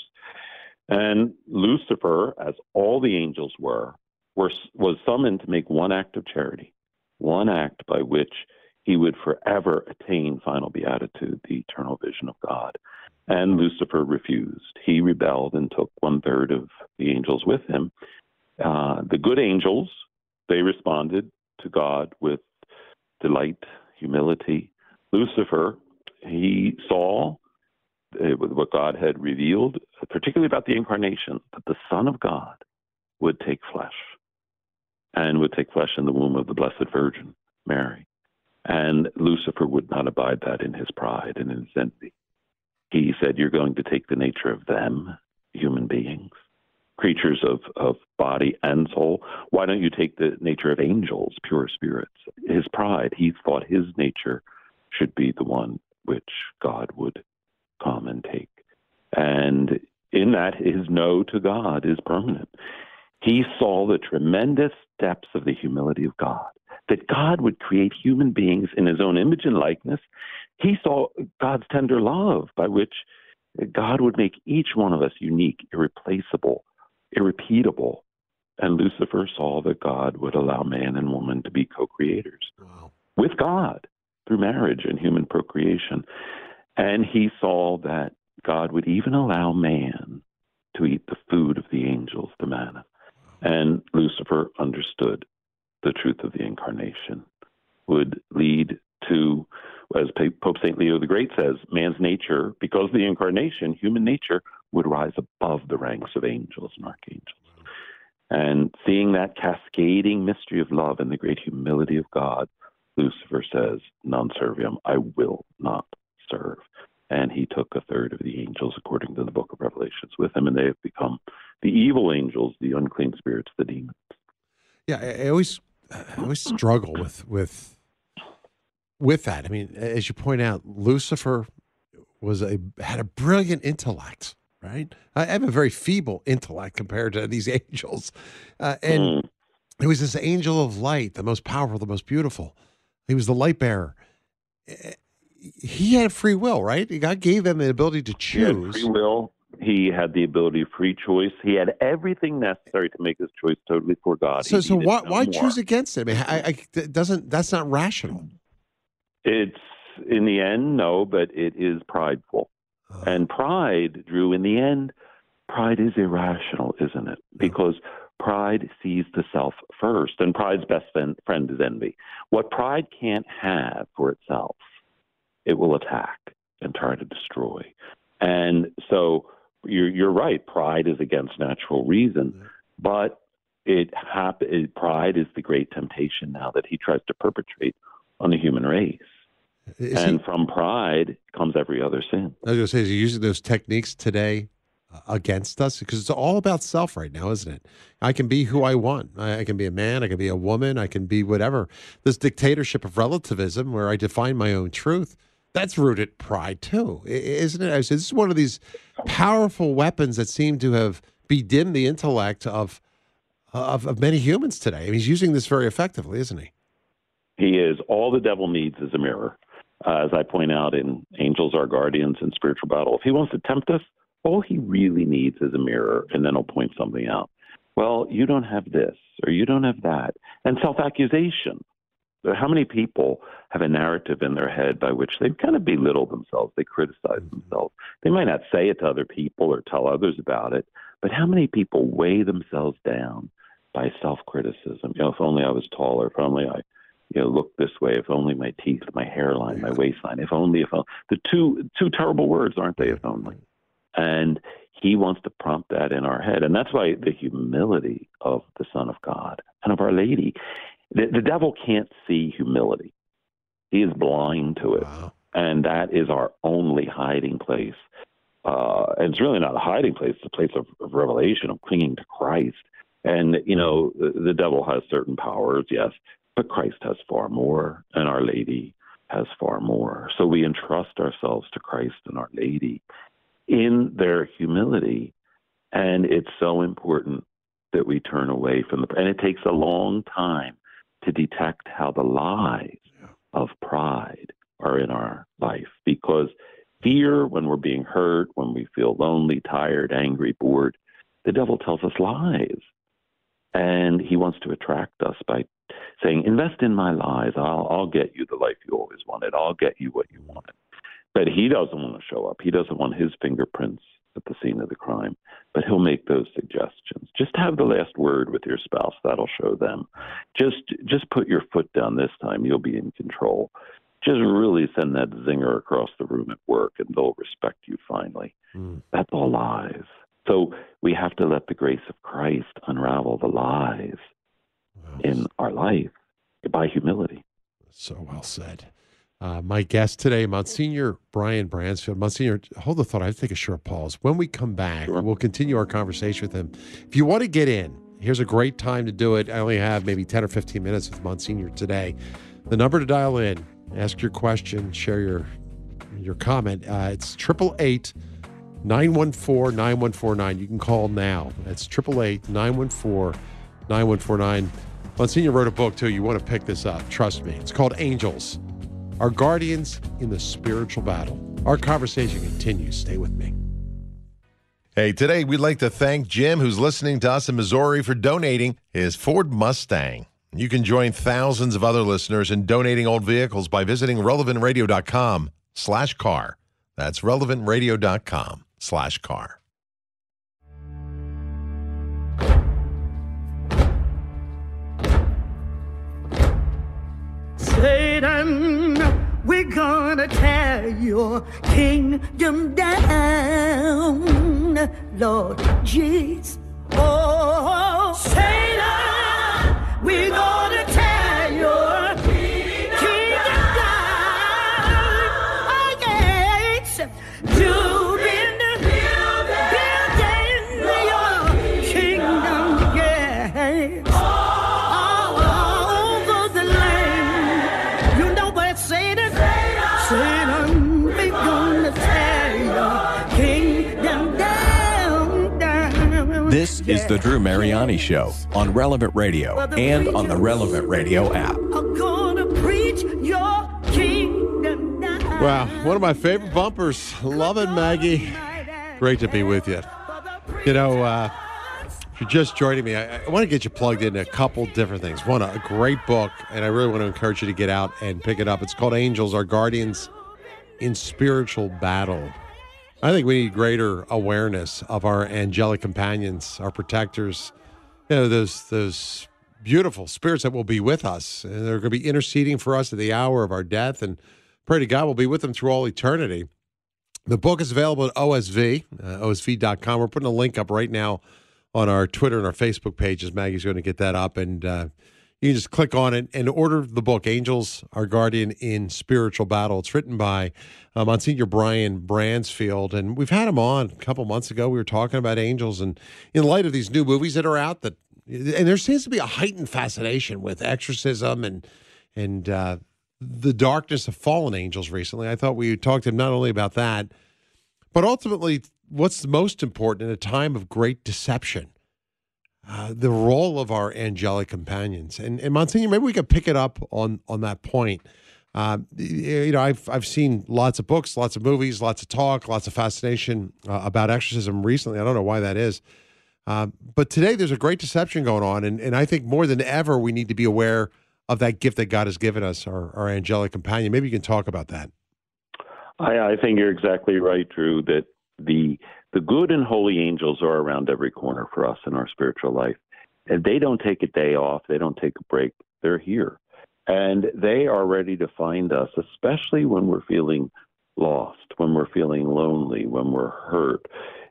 I: And Lucifer, as all the angels were, were was summoned to make one act of charity, one act by which he would forever attain final beatitude, the eternal vision of God. And Lucifer refused. He rebelled and took one-third of the angels with him. Uh, the good angels, they responded to God with delight, humility. Lucifer, he saw what God had revealed, particularly about the incarnation, that the Son of God would take flesh and would take flesh in the womb of the Blessed Virgin, Mary. And Lucifer would not abide that in his pride and in his envy. He said, you're going to take the nature of them, human beings, creatures of, of body and soul. Why don't you take the nature of angels, pure spirits? His pride, he thought his nature should be the one which God would come and take. And in that, his no to God is permanent. He saw the tremendous depths of the humility of God, that God would create human beings in his own image and likeness. He saw God's tender love by which God would make each one of us unique, irreplaceable, irrepeatable. And Lucifer saw that God would allow man and woman to be co-creators wow. with God through marriage and human procreation. And he saw that God would even allow man to eat the food of the angels, the manna. And Lucifer understood the truth of the incarnation would lead to, as Pope Saint Leo the Great says, man's nature, because of the incarnation, human nature would rise above the ranks of angels and archangels. And seeing that cascading mystery of love and the great humility of God, Lucifer says, non serviam, I will not serve. And he took a third of the angels, according to the book of Revelations, with him, and they have become the evil angels, the unclean spirits, the demons.
F: Yeah, I, I always, I always struggle with with with that. I mean, as you point out, Lucifer was a had a brilliant intellect, right? I have a very feeble intellect compared to these angels, uh, and mm. he was this angel of light, the most powerful, the most beautiful. He was the light bearer. He had free will, right? God gave him the ability to choose.
I: He had free will. He had the ability of free choice. He had everything necessary to make his choice totally for God.
F: So,
I: he
F: so why
I: no
F: why
I: more.
F: choose against it? I mean, I, I, doesn't that's not rational.
I: It's in the end, no, but it is prideful, oh. and pride, Drew. In the end, pride is irrational, isn't it? Because pride sees the self first, and pride's best friend is envy. What pride can't have for itself, it will attack and try to destroy. And so you're, you're right, pride is against natural reason, mm-hmm. but it, hap- it pride is the great temptation now that he tries to perpetrate on the human race. Is and he, from pride comes every other sin.
F: I was going to say, is he using those techniques today uh, against us? Because it's all about self right now, isn't it? I can be who I want. I, I can be a man. I can be a woman. I can be whatever. This dictatorship of relativism where I define my own truth, that's rooted pride too, isn't it? I said, this is one of these powerful weapons that seem to have bedimmed the intellect of, of, of many humans today. I mean, he's using this very effectively, isn't he?
I: He is. All the devil needs is a mirror. Uh, as I point out in Angels Are Guardians and Spiritual Battle, if he wants to tempt us, all he really needs is a mirror, and then he'll point something out. Well, you don't have this, or you don't have that. And self-accusation. How many people have a narrative in their head by which they kind of belittle themselves, they criticize themselves. They might not say it to other people or tell others about it, but how many people weigh themselves down by self-criticism? You know, if only I was taller, if only I you know, look this way, if only my teeth, my hairline, my waistline, if only, if only. The two, two terrible words, aren't they, if only? And he wants to prompt that in our head. And that's why the humility of the Son of God and of Our Lady, the, the devil can't see humility. He is blind to it. Wow. And that is our only hiding place. Uh, and it's really not a hiding place. It's a place of, of revelation, of clinging to Christ. And, you know, the, the devil has certain powers, yes, but Christ has far more, and Our Lady has far more. So we entrust ourselves to Christ and Our Lady in their humility, and it's so important that we turn away from the, and it takes a long time to detect how the lies of pride are in our life. Because fear, when we're being hurt, when we feel lonely, tired, angry, bored, the devil tells us lies. And he wants to attract us by saying, invest in my lies. I'll, I'll get you the life you always wanted. I'll get you what you wanted. But he doesn't want to show up. He doesn't want his fingerprints at the scene of the crime. But he'll make those suggestions. Just have the last word with your spouse. That'll show them. Just just put your foot down this time. You'll be in control. Just really send that zinger across the room at work, and they'll respect you finally. Mm. That's all lies. So we have to let the grace of Christ unravel the lies wow. in our life by humility.
F: So well said. Uh, my guest today, Monsignor Brian Bransfield. Monsignor, hold the thought. I have to take a short pause. When we come back, sure. we'll continue our conversation with him. If you want to get in, here's a great time to do it. I only have maybe ten or fifteen minutes with Monsignor today. The number to dial in, ask your question, share your your comment. Uh, it's triple eight nine one four nine one four nine. You can call now. That's triple eight nine one four nine one four nine. Monsignor wrote a book too. You want to pick this up. Trust me. It's called Angels, Our Guardians in the Spiritual Battle. Our conversation continues. Stay with me.
H: Hey, today we'd like to thank Jim, who's listening to us in Missouri, for donating his Ford Mustang. You can join thousands of other listeners in donating old vehicles by visiting relevantradio.com slash car. That's relevantradio.com slash car.
J: Satan, we're gonna tear your kingdom down, Lord Jesus. Oh, Satan, we're gonna tear your kingdom down. Oh, yes, you've been building your kingdom, yes. All over the land. You know where Satan, Satan, we're gonna tear your kingdom down, down.
A: This is the Drew Mariani Show on Relevant Radio and on the Relevant Radio app.
J: I'm gonna preach your kingdom down.
F: Wow, one of my favorite bumpers. Love it, Maggie. Great to be with you. You know, uh, if you're just joining me, I, I want to get you plugged into a couple different things. One, a great book, and I really want to encourage you to get out and pick it up. It's called Angels, Our Guardians in Spiritual Battle. I think we need greater awareness of our angelic companions, our protectors, you know, those those beautiful spirits that will be with us. And they're going to be interceding for us at the hour of our death. And pray to God we'll be with them through all eternity. The book is available at O S V, uh, O S V dot com. We're putting a link up right now on our Twitter and our Facebook pages. Maggie's going to get that up. And uh, you can just click on it and order the book, Angels, Our Guardian in Spiritual Battle. It's written by uh, Monsignor Brian Bransfield. And we've had him on a couple months ago. We were talking about angels. And in light of these new movies that are out, that and there seems to be a heightened fascination with exorcism and and uh, the darkness of fallen angels recently. I thought we talked to him not only about that, but ultimately what's most important in a time of great deception. Uh, the role of our angelic companions. And, and Monsignor, maybe we could pick it up on on that point. Uh, you know, I've I've seen lots of books, lots of movies, lots of talk, lots of fascination uh, about exorcism recently. I don't know why that is. Uh, but today there's a great deception going on. And, and I think more than ever, we need to be aware of that gift that God has given us, our, our angelic companion. Maybe you can talk about that.
I: I, I think you're exactly right, Drew, that the the good and holy angels are around every corner for us in our spiritual life. And they don't take a day off. They don't take a break. They're here. And they are ready to find us, especially when we're feeling lost, when we're feeling lonely, when we're hurt.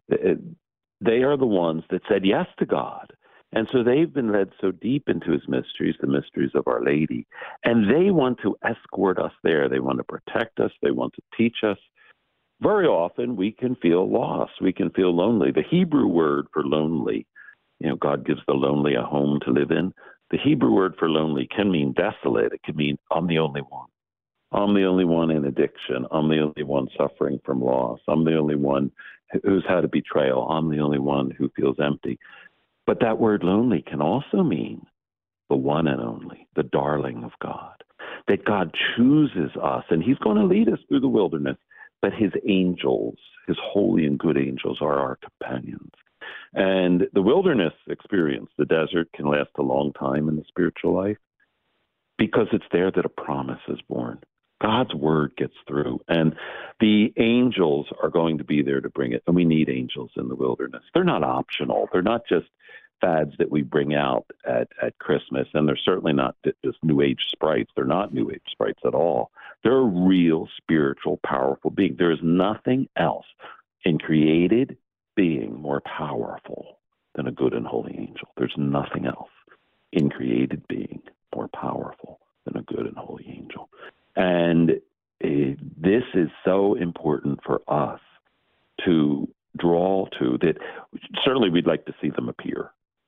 I: They are the ones that said yes to God. And so they've been led so deep into his mysteries, the mysteries of Our Lady. And they want to escort us there. They want to protect us. They want to teach us. Very often we can feel lost. We can feel lonely. The Hebrew word for lonely, you know, God gives the lonely a home to live in. The Hebrew word for lonely can mean desolate. It can mean I'm the only one. I'm the only one in addiction. I'm the only one suffering from loss. I'm the only one who's had a betrayal. I'm the only one who feels empty. But that word lonely can also mean the one and only, the darling of God, that God chooses us, and he's going to lead us through the wilderness, but his angels, his holy and good angels, are our companions. And the wilderness experience, the desert, can last a long time in the spiritual life because it's there that a promise is born. God's word gets through, and the angels are going to be there to bring it. And we need angels in the wilderness. They're not optional. They're not just fads that we bring out at, at Christmas, and they're certainly not just New Age sprites. They're not New Age sprites at all. They're a real, spiritual, powerful being. There is nothing else in created being more powerful than a good and holy angel. There's nothing else in created being more powerful than a good and holy angel. And uh, this is so important for us to draw to, that certainly we'd like to see them appear.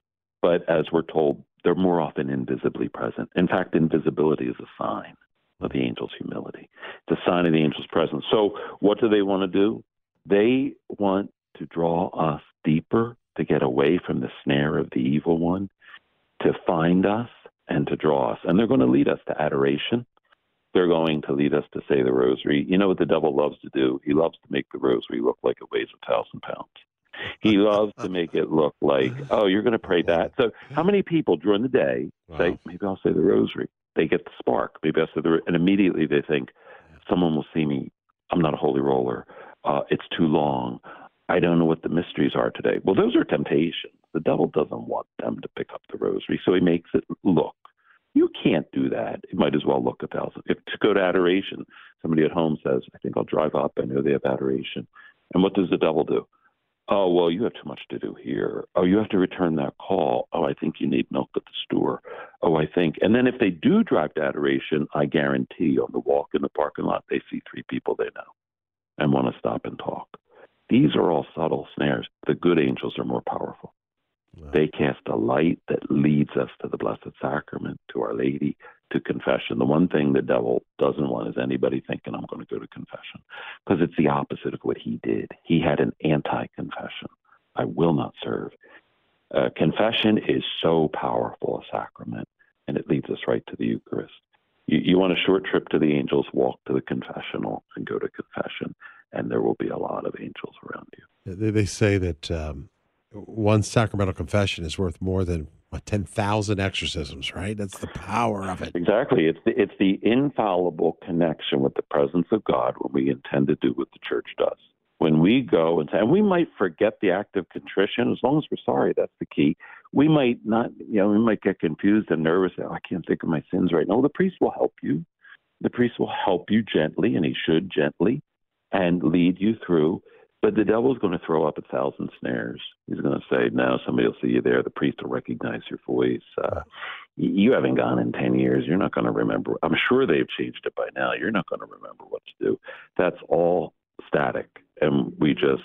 I: But as we're told, they're more often invisibly present. In fact, invisibility is a sign of the angel's humility. It's a sign of the angel's presence. So what do they want to do? They want to draw us deeper, to get away from the snare of the evil one, to find us and to draw us. And they're going to lead us to adoration. They're going to lead us to say the rosary. You know what the devil loves to do? He loves to make the rosary look like it weighs a thousand pounds. He loves to make it look like, oh, you're going to pray that. So how many people during the day say, wow, maybe I'll say the rosary? They get the spark. Maybe I'll say the, and immediately they think, someone will see me. I'm not a holy roller. Uh, it's too long. I don't know what the mysteries are today. Well, those are temptations. The devil doesn't want them to pick up the rosary, so he makes it look. You can't do that. It might as well look a thousand. If to go to adoration, somebody at home says, I think I'll drive up. I know they have adoration. And what does the devil do? Oh, well, you have too much to do here. Oh, you have to return that call. Oh, I think you need milk at the store. Oh, I think. And then if they do drive to adoration, I guarantee on the walk in the parking lot, they see three people they know and want to stop and talk. These are all subtle snares. The good angels are more powerful. Wow. They cast a light that leads us to the Blessed Sacrament, to Our Lady, to confession. The one thing the devil doesn't want is anybody thinking I'm going to go to confession, because it's the opposite of what he did. He had an anti-confession. I will not serve. Uh, confession is so powerful a sacrament, and it leads us right to the Eucharist. You, you want a short trip to the angels, walk to the confessional and go to confession, and there will be a lot of angels around you.
F: They, they say that um, one sacramental confession is worth more than what, ten thousand exorcisms, right? That's the power of it.
I: Exactly. It's the, it's the infallible connection with the presence of God when we intend to do what the church does. When we go and say, and we might forget the act of contrition, as long as we're sorry, that's the key. We might not, you know, we might get confused and nervous. Oh, I can't think of my sins right now. The priest will help you. The priest will help you gently, and he should gently, and lead you through. But the devil's going to throw up a thousand snares. He's going to say, no, somebody will see you there. The priest will recognize your voice. Uh, you haven't gone in ten years. You're not going to remember. I'm sure they've changed it by now. You're not going to remember what to do. That's all static. And we just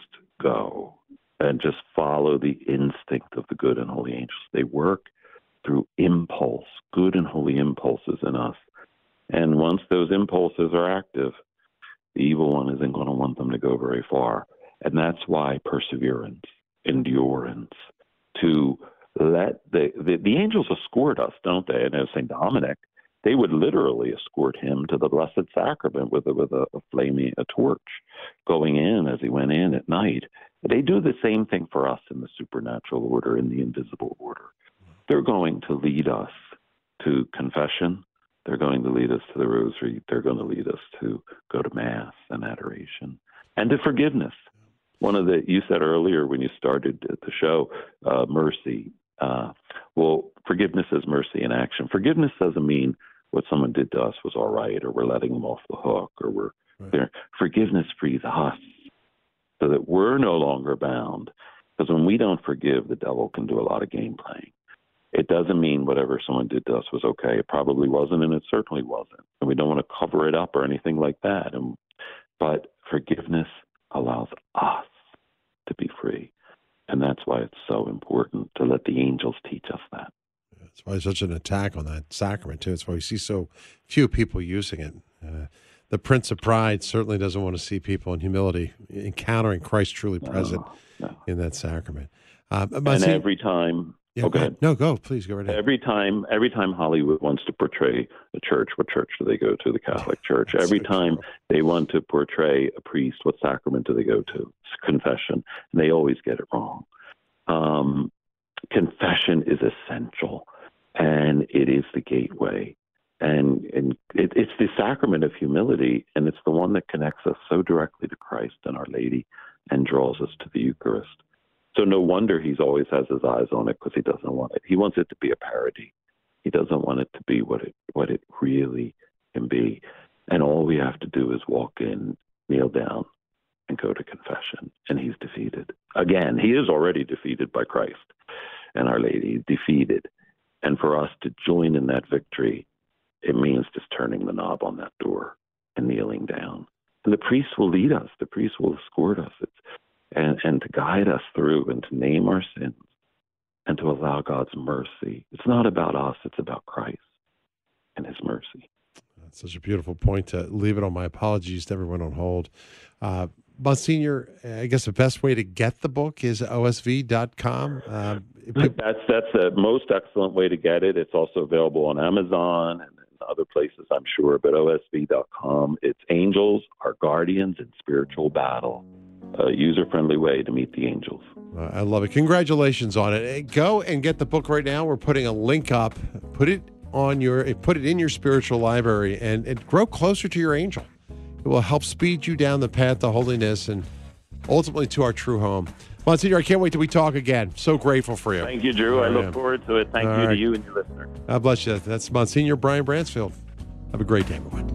I: go and just follow the instinct of the good and holy angels. They work through impulse, good and holy impulses in us. And once those impulses are active, the evil one isn't going to want them to go very far. And that's why perseverance, endurance, to let the, the, the angels escort us, don't they? And as Saint Dominic, they would literally escort him to the Blessed Sacrament with a, with a, a flaming a torch going in as he went in at night. They do the same thing for us in the supernatural order, in the invisible order. They're going to lead us to confession. They're going to lead us to the rosary. They're going to lead us to go to Mass and adoration and to forgiveness. One of the, you said earlier when you started the show, uh, mercy. Uh, well, forgiveness is mercy in action. Forgiveness doesn't mean what someone did to us was all right, or we're letting them off the hook, or we're right. there. Forgiveness frees us so that we're no longer bound. Because when we don't forgive, the devil can do a lot of game playing. It doesn't mean whatever someone did to us was okay. It probably wasn't, and it certainly wasn't. And we don't want to cover it up or anything like that. And, but forgiveness allows us to be free. And that's why it's so important to let the angels teach us that.
F: That's why there's such an attack on that sacrament, too. It's why we see so few people using it. Uh, the Prince of Pride certainly doesn't want to see people in humility encountering Christ truly present no, no. in that sacrament. Uh,
I: and every time
F: Yeah,
I: Oh,
F: go
I: go
F: ahead.
I: ahead.
F: No, go. Please go right ahead.
I: Every time, every time Hollywood wants to portray a church, what church do they go to? The Catholic Church.
F: That's
I: Every
F: so
I: time
F: true.
I: they want to portray a priest, what sacrament do they go to? It's confession, and they always get it wrong. Um, confession is essential, and it is the gateway, and and it, it's the sacrament of humility, and it's the one that connects us so directly to Christ and Our Lady, and draws us to the Eucharist. So no wonder he's always has his eyes on it, because he doesn't want it. He wants it to be a parody. He doesn't want it to be what it what it really can be. And all we have to do is walk in, kneel down, and go to confession. And he's defeated. Again, he is already defeated by Christ and Our Lady, defeated. And for us to join in that victory, it means just turning the knob on that door and kneeling down. And the priest will lead us. The priest will escort us. It's, and, and to guide us through and to name our sins and to allow God's mercy. It's not about us. It's about Christ and his mercy.
F: That's such a beautiful point to leave it on. My apologies to everyone on hold. Uh, Monsignor, I guess the best way to get the book is O S V dot com. Uh,
I: That's that's the most excellent way to get it. It's also available on Amazon and other places, I'm sure, but O S V dot com. It's Angels, Our Guardians in Spiritual Battle. A user-friendly way to meet the angels.
F: Uh, I love it. Congratulations on it. Hey, go and get the book right now. We're putting a link up. Put it on your, put it in your spiritual library, and, and grow closer to your angel. It will help speed you down the path to holiness and ultimately to our true home. Monsignor, I can't wait till we talk again. So grateful for you.
I: Thank you, Drew. I
F: I
I: look
F: am.
I: forward to it. Thank
F: All
I: you
F: right.
I: to you and your listener.
F: God bless you. That's Monsignor Brian Bransfield. Have a great day, everyone.